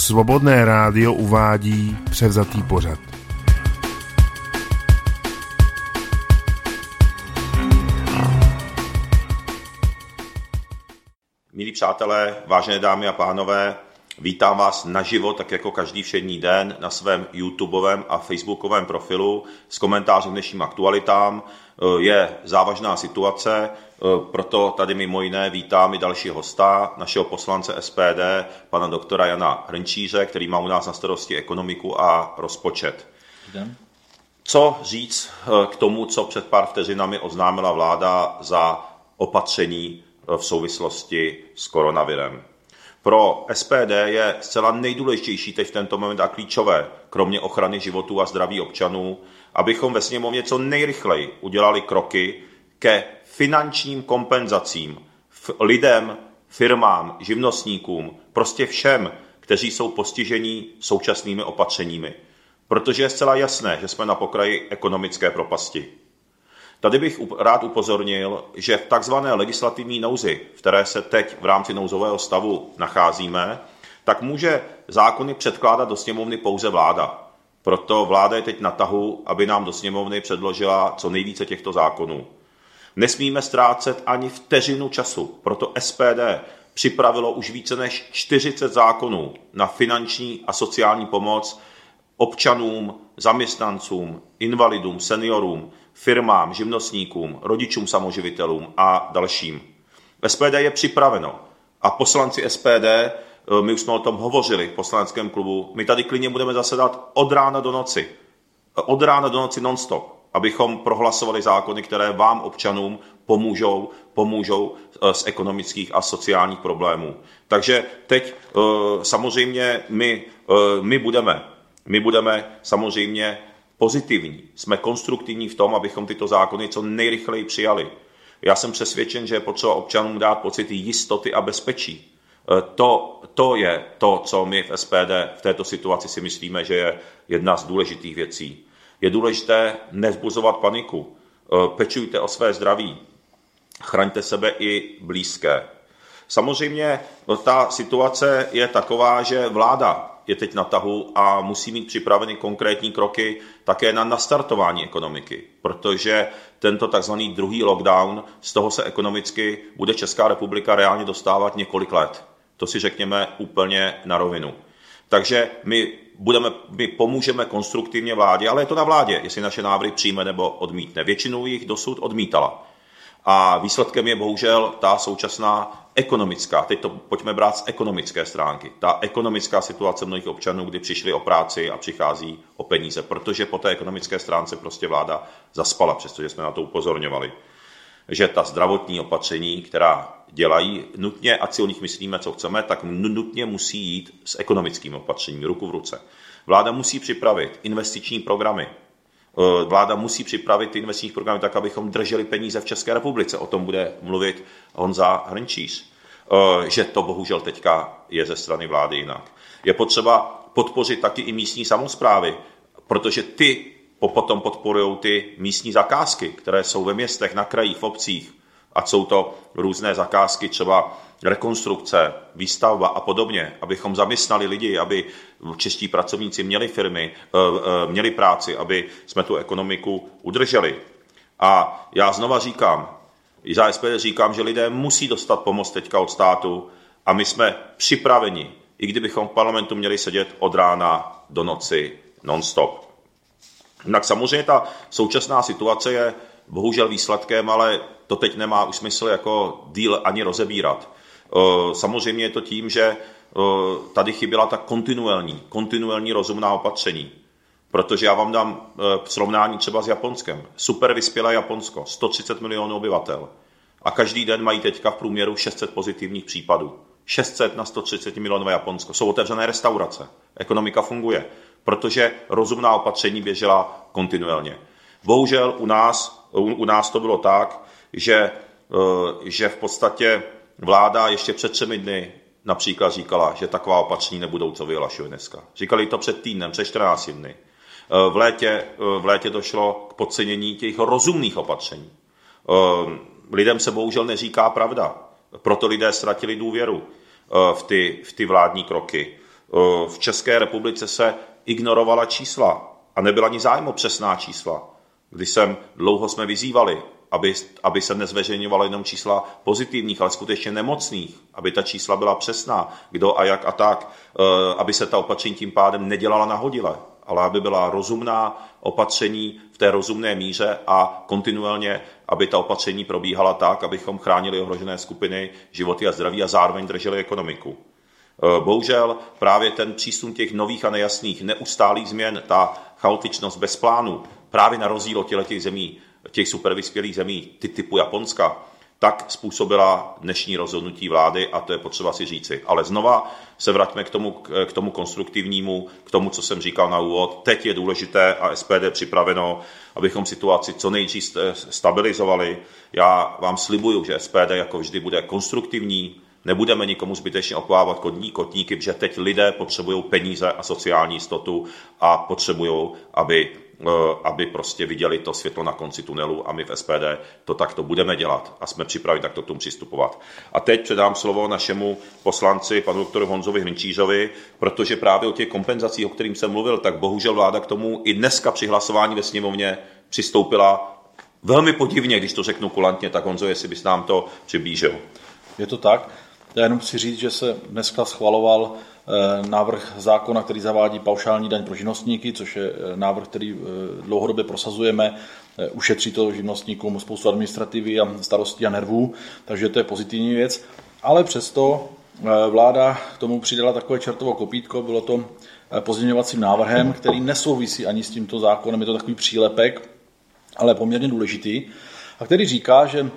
Svobodné rádio uvádí převzatý pořad. Milí přátelé, vážené dámy a pánové, vítám vás naživo, tak jako každý všední den, na svém YouTubeovém a Facebookovém profilu s komentářem dnešním aktualitám. Je závažná situace, proto tady mimo jiné vítám i dalšího hosta, našeho poslance SPD, pana doktora Jana Hrnčíře, který má u nás na starosti ekonomiku a rozpočet. Co říct k tomu, co před pár vteřinami oznámila vláda za opatření v souvislosti s koronavirem? Pro SPD je zcela nejdůležitější teď v tento moment a klíčové, kromě ochrany životů a zdraví občanů, abychom ve sněmovně co nejrychleji udělali kroky ke finančním kompenzacím lidem, firmám, živnostníkům, prostě všem, kteří jsou postiženi současnými opatřeními. Protože je zcela jasné, že jsme na pokraji ekonomické propasti. Tady bych rád upozornil, že v takzvané legislativní nouzi, v které se teď v rámci nouzového stavu nacházíme, tak může zákony předkládat do sněmovny pouze vláda. Proto vláda je teď na tahu, aby nám do sněmovny předložila co nejvíce těchto zákonů. Nesmíme ztrácet ani vteřinu času, proto SPD připravilo už více než 40 zákonů na finanční a sociální pomoc občanům, zaměstnancům, invalidům, seniorům, firmám, živnostníkům, rodičům samoživitelům a dalším. SPD je připraveno a poslanci SPD, my už jsme o tom hovořili v poslaneckém klubu, my tady klidně budeme zasedat od rána do noci. Od rána do noci non-stop, abychom prohlasovali zákony, které vám, občanům, pomůžou z ekonomických a sociálních problémů. Takže teď samozřejmě my budeme samozřejmě pozitivní, jsme konstruktivní v tom, abychom tyto zákony co nejrychleji přijali. Já jsem přesvědčen, že je potřeba občanům dát pocit jistoty a bezpečí. To je to, co my v SPD v této situaci si myslíme, že je jedna z důležitých věcí. Je důležité nevzbuzovat paniku, pečujte o své zdraví, chraňte sebe i blízké. Samozřejmě ta situace je taková, že vláda je teď na tahu a musí mít připraveny konkrétní kroky také na nastartování ekonomiky, protože tento takzvaný druhý lockdown, z toho se ekonomicky bude Česká republika reálně dostávat několik let. To si řekněme úplně na rovinu. Takže my pomůžeme konstruktivně vládě, ale je to na vládě, jestli naše návrhy přijme nebo odmítne. Většinou jich dosud odmítala. A výsledkem je bohužel ta současná ekonomická, teď to pojďme brát z ekonomické stránky, ta ekonomická situace mnohých občanů, kdy přišli o práci a přichází o peníze, protože po té ekonomické stránce prostě vláda zaspala, přestože jsme na to upozorňovali. Že ta zdravotní opatření, která dělají nutně, ať si o nich myslíme, co chceme, tak nutně musí jít s ekonomickými opatřeními, ruku v ruce. Vláda musí připravit investiční programy. Vláda musí připravit ty investiční programy tak, abychom drželi peníze v České republice. O tom bude mluvit Honza Hrnčíř. Že to bohužel teďka je ze strany vlády jinak. Je potřeba podpořit taky i místní samosprávy, protože ty potom podporují ty místní zakázky, které jsou ve městech, na krajích, v obcích. A jsou to různé zakázky, třeba rekonstrukce, výstavba a podobně, abychom zaměstnali lidi, aby čeští pracovníci měli firmy, měli práci, aby jsme tu ekonomiku udrželi. A já znova říkám, za SPD říkám, že lidé musí dostat pomoc teďka od státu a my jsme připraveni, i kdybychom v parlamentu měli sedět od rána do noci non-stop. Tak samozřejmě ta současná situace je bohužel výsledkem, ale to teď nemá už smysl jako díl ani rozebírat. Samozřejmě je to tím, že tady chyběla ta kontinuální rozumná opatření. Protože já vám dám srovnání třeba s Japonskem. Super vyspělé Japonsko, 130 milionů obyvatel. A každý den mají teďka v průměru 600 pozitivních případů. 600 na 130 milionové Japonsko. Jsou otevřené restaurace. Ekonomika funguje, protože rozumná opatření běžela kontinuálně. Bohužel u nás to bylo tak, že v podstatě vláda ještě před 3 dny například říkala, že taková opatření nebudou, co vyhlašuje dneska. Říkali to před týdnem, před 14 dny. V létě došlo k podcenění těch rozumných opatření. Lidem se bohužel neříká pravda, proto lidé ztratili důvěru v ty vládní kroky. V České republice se ignorovala čísla a nebyla ani zájem o přesná čísla. Dlouho jsme vyzývali, aby se nezveřejňovala jenom čísla pozitivních, ale skutečně nemocných, aby ta čísla byla přesná, kdo a jak a tak, aby se ta opatření tím pádem nedělala nahodile, ale aby byla rozumná opatření v té rozumné míře a kontinuálně, aby ta opatření probíhala tak, abychom chránili ohrožené skupiny, životy a zdraví a zároveň drželi ekonomiku. Bohužel právě ten přísun těch nových a nejasných, neustálých změn, ta chaotičnost bez plánu, právě na rozdíl od těch zemí, těch supervyspělých zemí, typu Japonska, tak způsobila dnešní rozhodnutí vlády a to je potřeba si říci. Ale znova se vraťme k tomu konstruktivnímu, k tomu, co jsem říkal na úvod. Teď je důležité a SPD připraveno, abychom situaci co nejdřív stabilizovali. Já vám slibuju, že SPD jako vždy bude konstruktivní, nebudeme nikomu zbytečně oklávat kotníky, protože teď lidé potřebují peníze a sociální jistotu a potřebují, aby prostě viděli to světlo na konci tunelu a my v SPD to takto budeme dělat a jsme připraveni takto k tomu přistupovat. A teď předám slovo našemu poslanci, panu doktoru Honzovi Hrnčířovi, protože právě o těch kompenzacích, o kterým jsem mluvil, tak bohužel vláda k tomu i dneska při hlasování ve sněmovně přistoupila velmi podivně, když to řeknu kulantně, tak Honzo, jestli bys nám to přiblížil. Je to tak. Já jenom chci říct, že se dneska schvaloval návrh zákona, který zavádí paušální daň pro živnostníky, což je návrh, který dlouhodobě prosazujeme. Ušetří to živnostníkům spoustu administrativy a starostí a nervů, takže to je pozitivní věc. Ale přesto vláda k tomu přidala takové čertovo kopítko, bylo to pozměňovacím návrhem, který nesouvisí ani s tímto zákonem, je to takový přílepek, ale poměrně důležitý, a který říká, že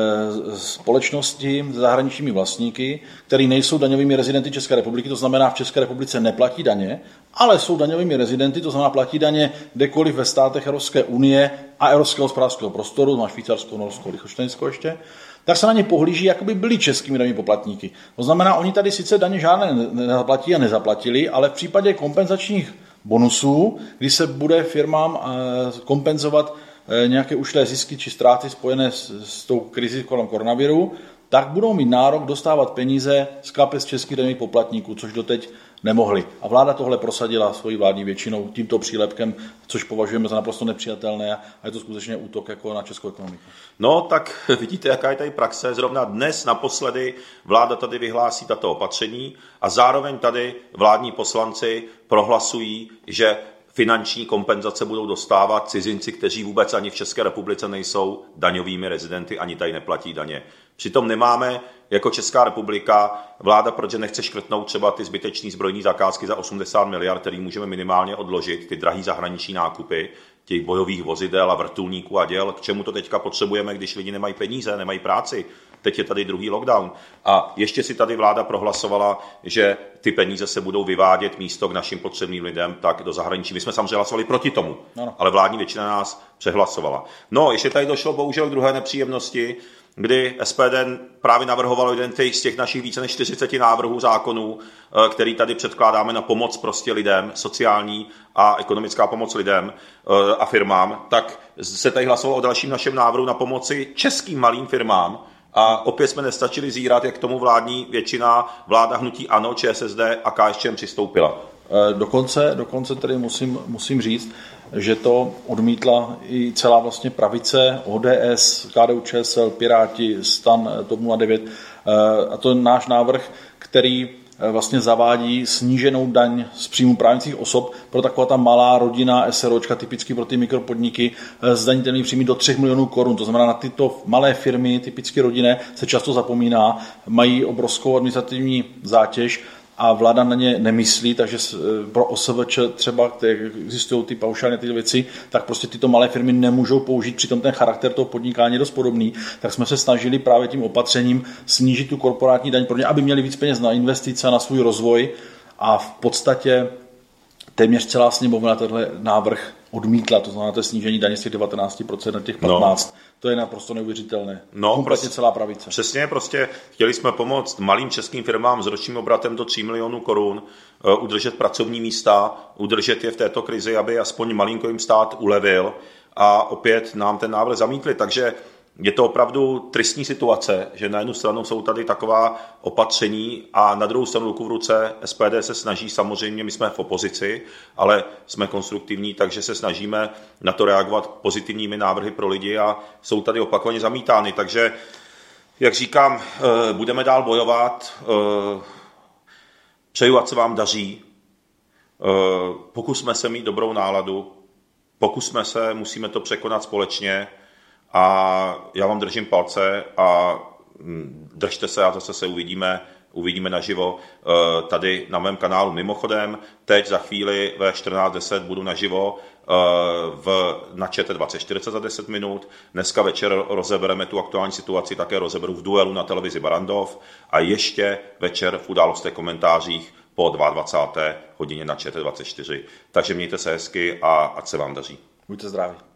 společnosti s zahraničními vlastníky, který nejsou daňovými rezidenty České republiky, to znamená v České republice neplatí daně, ale jsou daňovými rezidenty, to znamená platí daně kdekoliv ve státech Evropské unie a Evropského hospodářského prostoru, má Švýcarsko, Norsko, Lichtenštejnsko ještě, tak se na ně pohlíží, jako by byli českými daňovými poplatníky. To znamená, oni tady sice daně žádné nezaplatí a nezaplatili, ale v případě kompenzačních bonusů, kdy se bude firmám kompenzovat nějaké ušlé zisky či ztráty spojené s tou krizí kolem koronaviru, tak budou mít nárok dostávat peníze z kapes českých daňových poplatníků, což doteď nemohli. A vláda tohle prosadila svojí vládní většinou tímto přílepkem, což považujeme za naprosto nepřijatelné a je to skutečně útok jako na českou ekonomiku. No tak vidíte, jaká je tady praxe. Zrovna dnes naposledy vláda tady vyhlásí tato opatření a zároveň tady vládní poslanci prohlasují, že finanční kompenzace budou dostávat cizinci, kteří vůbec ani v České republice nejsou daňovými rezidenty, ani tady neplatí daně. Přitom nemáme jako Česká republika vláda, protože nechce škrtnout třeba ty zbytečné zbrojní zakázky za 80 miliard, který můžeme minimálně odložit, ty drahý zahraniční nákupy těch bojových vozidel a vrtulníků a děl. K čemu to teďka potřebujeme, když lidi nemají peníze, nemají práci? Teď je tady druhý lockdown. A ještě si tady vláda prohlasovala, že ty peníze se budou vyvádět místo k našim potřebným lidem, tak do zahraničí. My jsme samozřejmě hlasovali proti tomu, ale vládní většina nás přehlasovala. No, ještě tady došlo bohužel k druhé nepříjemnosti, kdy SPD právě navrhovalo jeden z těch našich více než 40 návrhů zákonů, který tady předkládáme na pomoc prostě lidem, sociální a ekonomická pomoc lidem a firmám, tak se tady hlasovalo o dalším našem návrhu na pomoci českým malým firmám. A opět jsme nestačili zírat, jak k tomu vládní většina, vláda hnutí ANO, ČSSD a KSČM přistoupila. Dokonce tedy musím říct, že to odmítla i celá vlastně pravice, ODS, KDU-ČSL, Piráti, STAN, TOP 09. A to je náš návrh, který vlastně zavádí sníženou daň z příjmu právnických osob pro taková ta malá rodina SROčka, typicky pro ty mikropodniky, zdanitelný příjmy do 3 milionů korun. To znamená, na tyto malé firmy, typicky rodinné, se často zapomíná, mají obrovskou administrativní zátěž a vláda na ně nemyslí, takže pro OSVČ třeba, kde existují ty paušální ty věci, tak prostě tyto malé firmy nemůžou použít, přitom ten charakter toho podnikání je dost podobný, tak jsme se snažili právě tím opatřením snížit tu korporátní daň pro ně, aby měli víc peněz na investice a na svůj rozvoj a v podstatě téměř celá sněmovna tenhle návrh odmítla, to znamená to snížení daně z těch 19% na těch 15%. No. To je naprosto neuvěřitelné. No, kompletně celá pravice. Přesně, prostě chtěli jsme pomoct malým českým firmám s ročním obratem do 3 milionů korun, udržet pracovní místa, udržet je v této krizi, aby aspoň malinko jim stát ulevil a opět nám ten návrh zamítli. Takže je to opravdu tristní situace, že na jednu stranu jsou tady taková opatření a na druhou stranu ruku v ruce SPD se snaží, samozřejmě my jsme v opozici, ale jsme konstruktivní, takže se snažíme na to reagovat pozitivními návrhy pro lidi a jsou tady opakovaně zamítány. Takže, jak říkám, budeme dál bojovat, přeju, ať se vám daří, pokusme se mít dobrou náladu, pokusme se, musíme to překonat společně a já vám držím palce a držte se a zase se uvidíme naživo tady na mém kanálu. Mimochodem, teď za chvíli ve 14:10 budu naživo na ČT24 za 10 minut. Dneska večer rozebereme tu aktuální situaci, také rozeberu v duelu na televizi Barrandov a ještě večer v Událostech komentářích po 22. hodině na ČT24. Takže mějte se hezky a ať se vám daří. Buďte zdraví.